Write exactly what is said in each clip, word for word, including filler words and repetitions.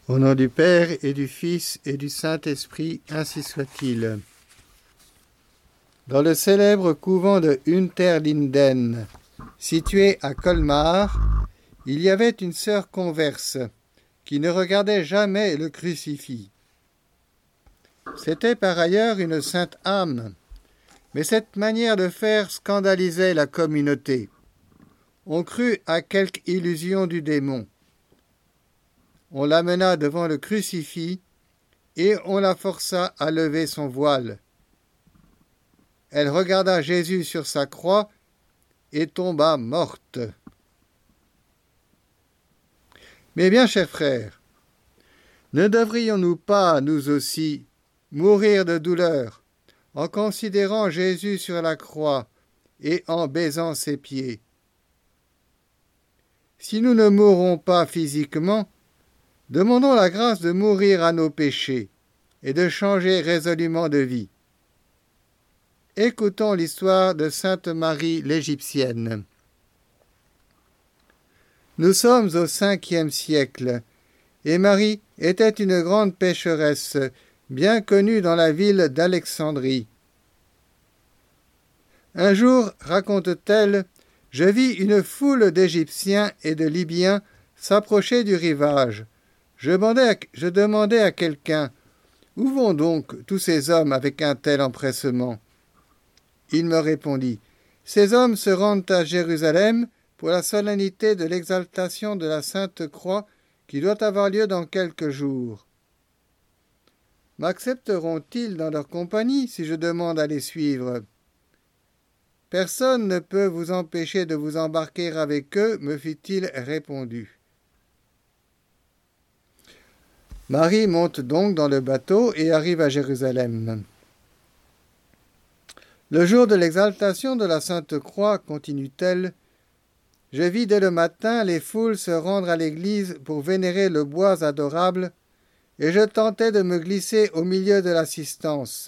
Au nom du Père et du Fils et du Saint-Esprit, ainsi soit-il. Dans le célèbre couvent de Unterlinden, situé à Colmar, il y avait une sœur converse qui ne regardait jamais le crucifix. C'était par ailleurs une sainte âme, mais cette manière de faire scandalisait la communauté. On crut à quelque illusion du démon. On l'amena devant le crucifix et on la força à lever son voile. Elle regarda Jésus sur sa croix et tomba morte. Mais bien, chers frères, ne devrions-nous pas, nous aussi, mourir de douleur en considérant Jésus sur la croix et en baisant ses pieds? Si nous ne mourrons pas physiquement, demandons la grâce de mourir à nos péchés et de changer résolument de vie. Écoutons l'histoire de Sainte Marie l'Égyptienne. Nous sommes au cinquième siècle, et Marie était une grande pécheresse, bien connue dans la ville d'Alexandrie. Un jour, raconte-t-elle, je vis une foule d'Égyptiens et de Libyens s'approcher du rivage. Je demandais à, je demandais à quelqu'un, « Où vont donc tous ces hommes avec un tel empressement ?» Il me répondit, « Ces hommes se rendent à Jérusalem pour la solennité de l'exaltation de la Sainte Croix qui doit avoir lieu dans quelques jours. M'accepteront-ils dans leur compagnie si je demande à les suivre ? Personne ne peut vous empêcher de vous embarquer avec eux, me fit-il répondu. Marie monte donc dans le bateau et arrive à Jérusalem. Le jour de l'exaltation de la Sainte Croix, continue-t-elle, je vis dès le matin les foules se rendre à l'église pour vénérer le bois adorable, et je tentais de me glisser au milieu de l'assistance.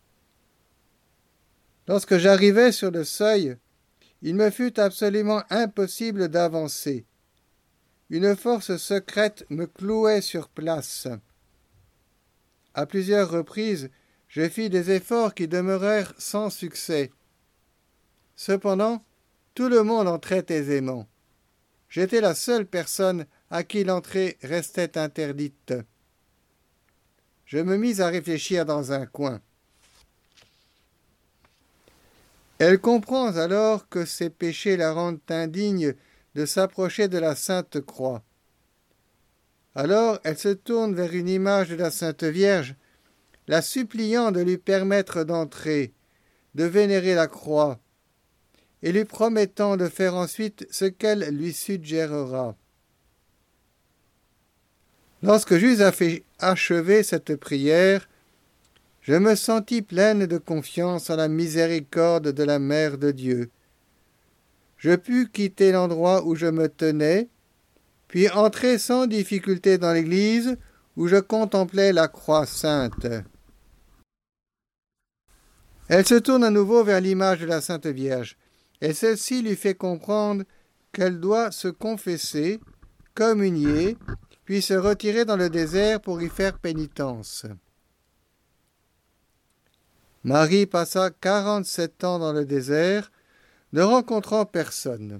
Lorsque j'arrivai sur le seuil, il me fut absolument impossible d'avancer. Une force secrète me clouait sur place. À plusieurs reprises, je fis des efforts qui demeurèrent sans succès. Cependant, tout le monde entrait aisément. J'étais la seule personne à qui l'entrée restait interdite. Je me mis à réfléchir dans un coin. Elle comprend alors que ses péchés la rendent indigne de s'approcher de la Sainte Croix. Alors elle se tourne vers une image de la Sainte Vierge, la suppliant de lui permettre d'entrer, de vénérer la croix, et lui promettant de faire ensuite ce qu'elle lui suggérera. Lorsque j'eus achevé cette prière, je me sentis pleine de confiance en la miséricorde de la Mère de Dieu. Je pus quitter l'endroit où je me tenais, puis entrer sans difficulté dans l'église où je contemplais la croix sainte. Elle se tourne à nouveau vers l'image de la Sainte Vierge, et celle-ci lui fait comprendre qu'elle doit se confesser, communier, puis se retirer dans le désert pour y faire pénitence. Marie passa quarante-sept ans dans le désert, ne rencontrant personne.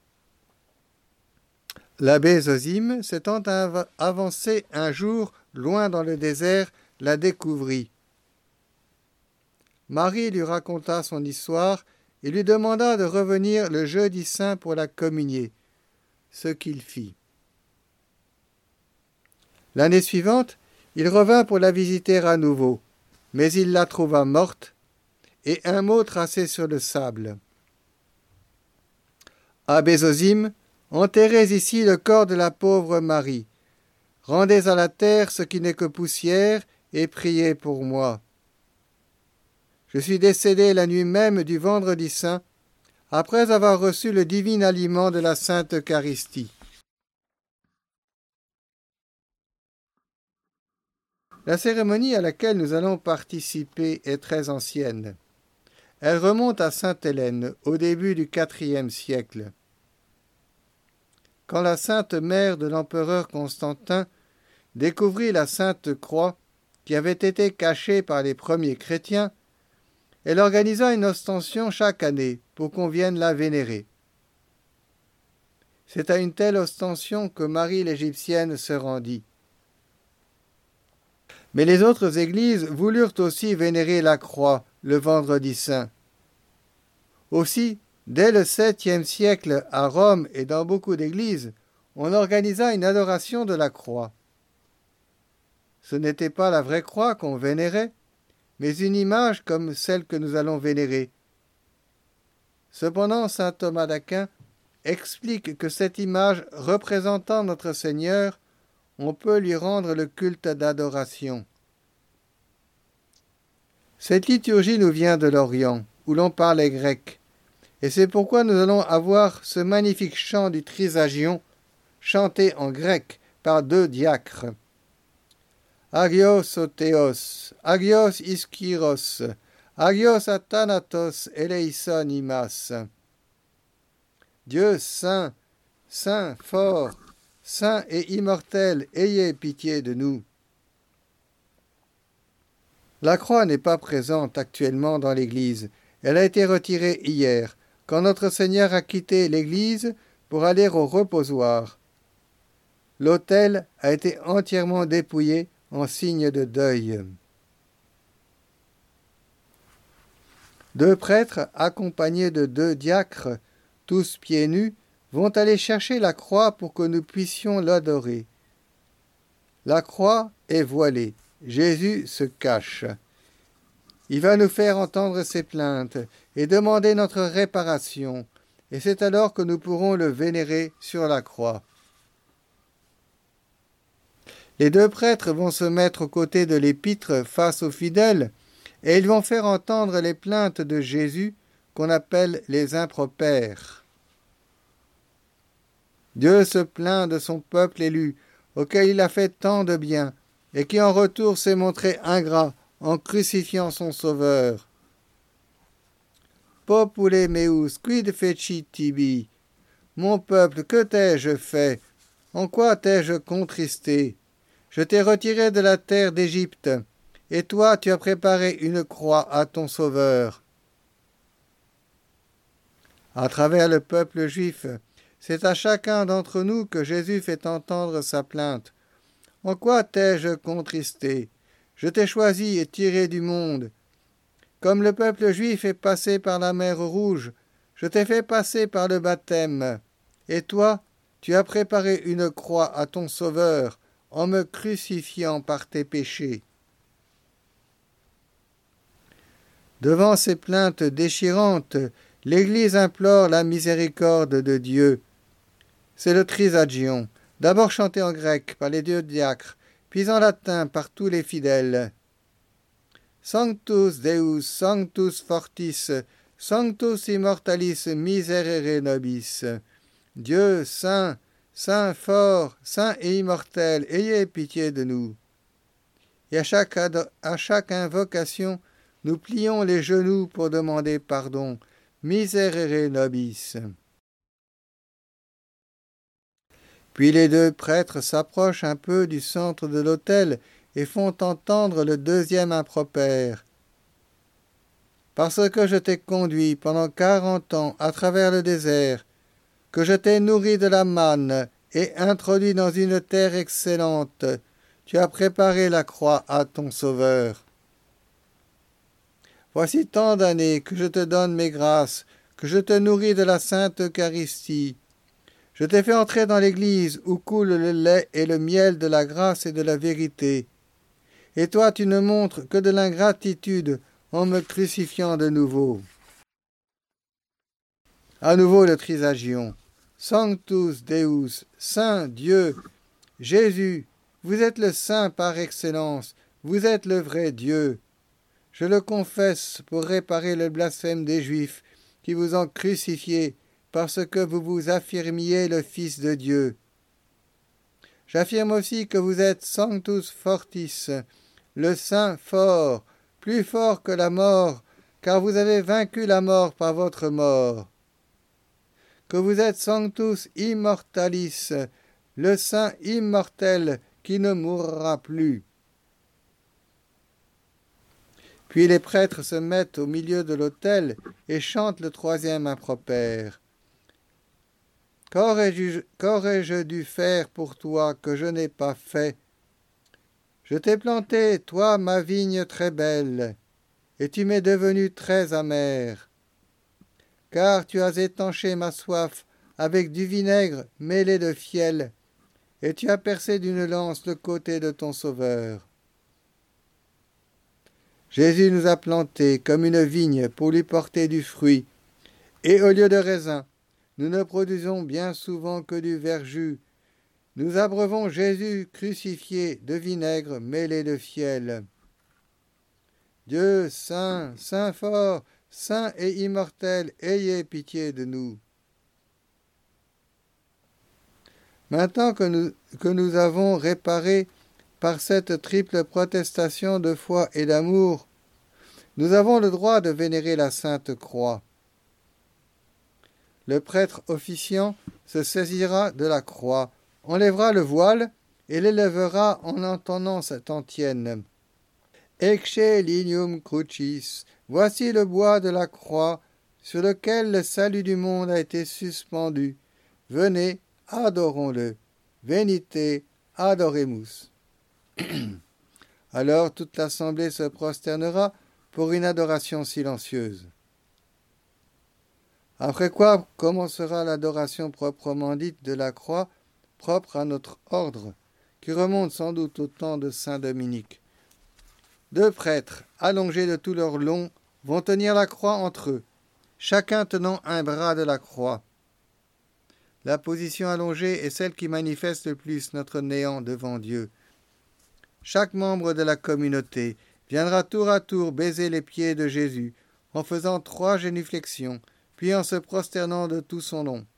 L'abbé Zosime, s'étant av- avancé un jour loin dans le désert, la découvrit. Marie lui raconta son histoire et lui demanda de revenir le jeudi saint pour la communier, ce qu'il fit. L'année suivante, il revint pour la visiter à nouveau, mais il la trouva morte, et un mot tracé sur le sable. Abbé Zosime, enterrez ici le corps de la pauvre Marie. Rendez à la terre ce qui n'est que poussière, et priez pour moi. Je suis décédé la nuit même du vendredi saint, après avoir reçu le divin aliment de la Sainte Eucharistie. La cérémonie à laquelle nous allons participer est très ancienne. Elle remonte à Sainte Hélène, au début du quatrième siècle. Quand la sainte mère de l'empereur Constantin découvrit la Sainte Croix qui avait été cachée par les premiers chrétiens, elle organisa une ostension chaque année pour qu'on vienne la vénérer. C'est à une telle ostension que Marie l'Égyptienne se rendit. Mais les autres églises voulurent aussi vénérer la croix le vendredi saint. Aussi, dès le septième siècle, à Rome et dans beaucoup d'églises, on organisa une adoration de la croix. Ce n'était pas la vraie croix qu'on vénérait, mais une image comme celle que nous allons vénérer. Cependant, saint Thomas d'Aquin explique que cette image représentant notre Seigneur, on peut lui rendre le culte d'adoration. Cette liturgie nous vient de l'Orient, où l'on parlait grec, et c'est pourquoi nous allons avoir ce magnifique chant du Trisagion, chanté en grec par deux diacres. Agios o Théos, agios iskyros, agios athanatos eleison imas. Dieu saint, saint fort, saint et immortel, ayez pitié de nous. La croix n'est pas présente actuellement dans l'Église. Elle a été retirée hier, quand notre Seigneur a quitté l'Église pour aller au reposoir. L'autel a été entièrement dépouillé en signe de deuil. Deux prêtres, accompagnés de deux diacres, tous pieds nus, vont aller chercher la croix pour que nous puissions l'adorer. La croix est voilée. Jésus se cache. Il va nous faire entendre ses plaintes et demander notre réparation, et c'est alors que nous pourrons le vénérer sur la croix. Les deux prêtres vont se mettre aux côtés de l'épître face aux fidèles, et ils vont faire entendre les plaintes de Jésus qu'on appelle les impropères. Dieu se plaint de son peuple élu, auquel il a fait tant de bien, et qui en retour s'est montré ingrat en crucifiant son Sauveur. Popule meus, quid feci tibi? Mon peuple, que t'ai-je fait? En quoi t'ai-je contristé? Je t'ai retiré de la terre d'Égypte, et toi tu as préparé une croix à ton Sauveur. À travers le peuple juif, c'est à chacun d'entre nous que Jésus fait entendre sa plainte. En quoi t'ai-je contristé? Je t'ai choisi et tiré du monde. Comme le peuple juif est passé par la mer Rouge, je t'ai fait passer par le baptême. Et toi, tu as préparé une croix à ton Sauveur, en me crucifiant par tes péchés. Devant ces plaintes déchirantes, l'Église implore la miséricorde de Dieu. C'est le Trisagion, d'abord chanté en grec par les deux diacres, puis en latin par tous les fidèles. Sanctus Deus, Sanctus Fortis, Sanctus Immortalis Miserere Nobis. Dieu saint, saint fort, saint et immortel, ayez pitié de nous. Et à chaque, à chaque invocation, nous plions les genoux pour demander pardon. Miserere Nobis. Puis les deux prêtres s'approchent un peu du centre de l'autel et font entendre le deuxième impropère. Parce que je t'ai conduit pendant quarante ans à travers le désert, que je t'ai nourri de la manne et introduit dans une terre excellente, tu as préparé la croix à ton Sauveur. Voici tant d'années que je te donne mes grâces, que je te nourris de la Sainte Eucharistie. Je t'ai fait entrer dans l'Église où coule le lait et le miel de la grâce et de la vérité. Et toi, tu ne montres que de l'ingratitude en me crucifiant de nouveau. À nouveau le Trisagion. Sanctus Deus, Saint Dieu, Jésus, vous êtes le Saint par excellence, vous êtes le vrai Dieu. Je le confesse pour réparer le blasphème des Juifs qui vous ont crucifié parce que vous vous affirmiez le Fils de Dieu. J'affirme aussi que vous êtes Sanctus Fortis, le Saint fort, plus fort que la mort, car vous avez vaincu la mort par votre mort. Que vous êtes Sanctus Immortalis, le Saint immortel, qui ne mourra plus. » Puis les prêtres se mettent au milieu de l'autel et chantent le troisième impropère. « Qu'aurais-je, qu'aurais-je dû faire pour toi que je n'ai pas fait? Je t'ai planté, toi, ma vigne très belle, et tu m'es devenu très amer. Car tu as étanché ma soif avec du vinaigre mêlé de fiel, et tu as percé d'une lance le côté de ton Sauveur. » Jésus nous a plantés comme une vigne pour lui porter du fruit, et au lieu de raisin, nous ne produisons bien souvent que du verjus. Nous abreuvons Jésus crucifié de vinaigre mêlé de fiel. Dieu saint, saint fort, saint et immortel, ayez pitié de nous. Maintenant que nous, que nous avons réparé par cette triple protestation de foi et d'amour, nous avons le droit de vénérer la Sainte Croix. Le prêtre officiant se saisira de la croix, enlèvera le voile et l'élèvera en entonnant cette antienne. Ecce lignum crucis, voici le bois de la croix sur lequel le salut du monde a été suspendu. Venez, adorons-le. Venite, adoremus. Alors toute l'assemblée se prosternera pour une adoration silencieuse. Après quoi commencera l'adoration proprement dite de la croix, propre à notre ordre, qui remonte sans doute au temps de saint Dominique. Deux prêtres, allongés de tout leur long, vont tenir la croix entre eux, chacun tenant un bras de la croix. La position allongée est celle qui manifeste le plus notre néant devant Dieu. Chaque membre de la communauté viendra tour à tour baiser les pieds de Jésus en faisant trois génuflexions, puis en se prosternant de tout son long.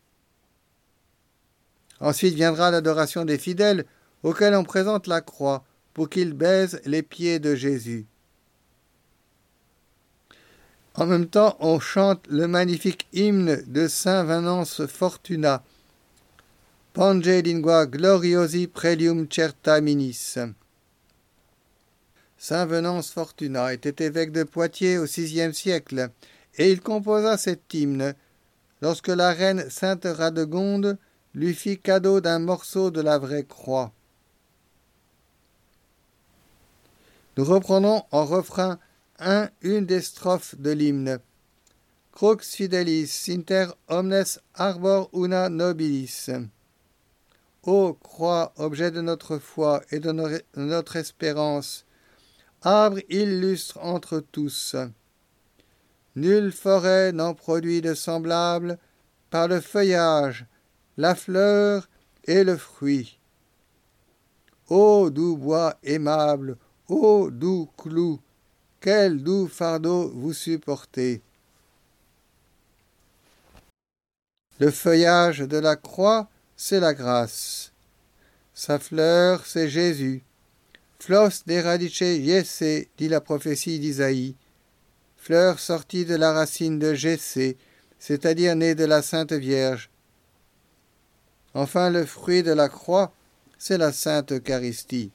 Ensuite viendra l'adoration des fidèles auxquels on présente la croix pour qu'ils baisent les pieds de Jésus. En même temps, on chante le magnifique hymne de saint Venance Fortuna, Pange lingua gloriosi prelium certaminis. Saint Venance Fortuna était évêque de Poitiers au sixième siècle, et il composa cet hymne lorsque la reine Sainte Radegonde lui fit cadeau d'un morceau de la vraie croix. Nous reprendrons en refrain un, une des strophes de l'hymne. Crux fidelis inter omnes arbor una nobilis. Ô croix, objet de notre foi et de notre espérance, arbre illustre entre tous. Nulle forêt n'en produit de semblable par le feuillage, la fleur et le fruit. Ô doux bois aimable, ô doux clou, quel doux fardeau vous supportez. Le feuillage de la croix, c'est la grâce. Sa fleur, c'est Jésus. Flos de radice Jesse, dit la prophétie d'Isaïe. Fleur sortie de la racine de Jessé, c'est-à-dire née de la Sainte Vierge. Enfin, le fruit de la croix, c'est la Sainte Eucharistie.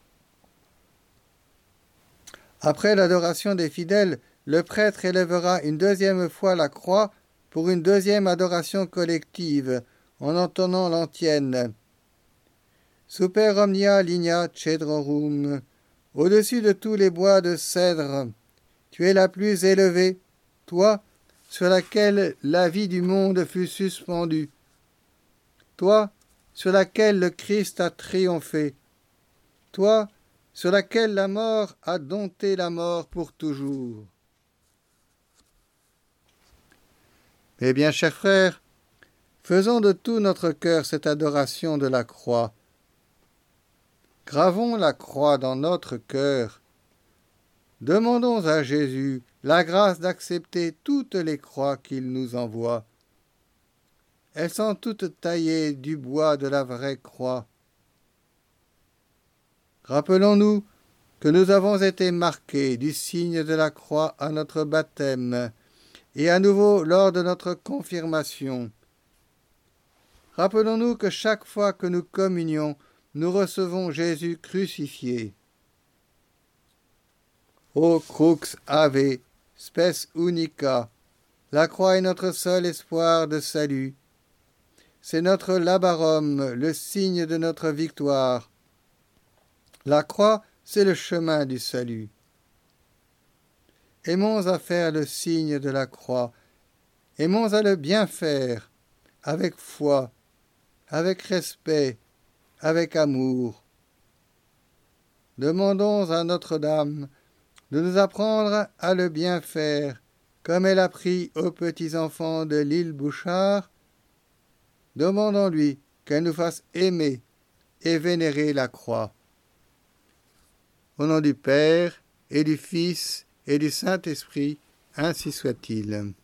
Après l'adoration des fidèles, le prêtre élèvera une deuxième fois la croix pour une deuxième adoration collective, en entonnant l'antienne. Super omnia ligna cedrorum, au-dessus de tous les bois de cèdre, tu es la plus élevée, toi, sur laquelle la vie du monde fut suspendue, toi, sur laquelle le Christ a triomphé, toi, sur laquelle la mort a dompté la mort pour toujours. Eh bien, chers frères, faisons de tout notre cœur cette adoration de la croix. Gravons la croix dans notre cœur. Demandons à Jésus la grâce d'accepter toutes les croix qu'il nous envoie. Elles sont toutes taillées du bois de la vraie croix. Rappelons-nous que nous avons été marqués du signe de la croix à notre baptême et à nouveau lors de notre confirmation. Rappelons-nous que chaque fois que nous communions, nous recevons Jésus crucifié. Ô crux ave, spes unica, la croix est notre seul espoir de salut. C'est notre labarum, le signe de notre victoire. La croix, c'est le chemin du salut. Aimons à faire le signe de la croix, aimons à le bien faire, avec foi, avec respect, avec amour. Demandons à Notre-Dame de nous apprendre à le bien faire, comme elle a pris aux petits-enfants de l'île Bouchard. Demandons-lui qu'elle nous fasse aimer et vénérer la croix. Au nom du Père, et du Fils, et du Saint-Esprit, ainsi soit-il.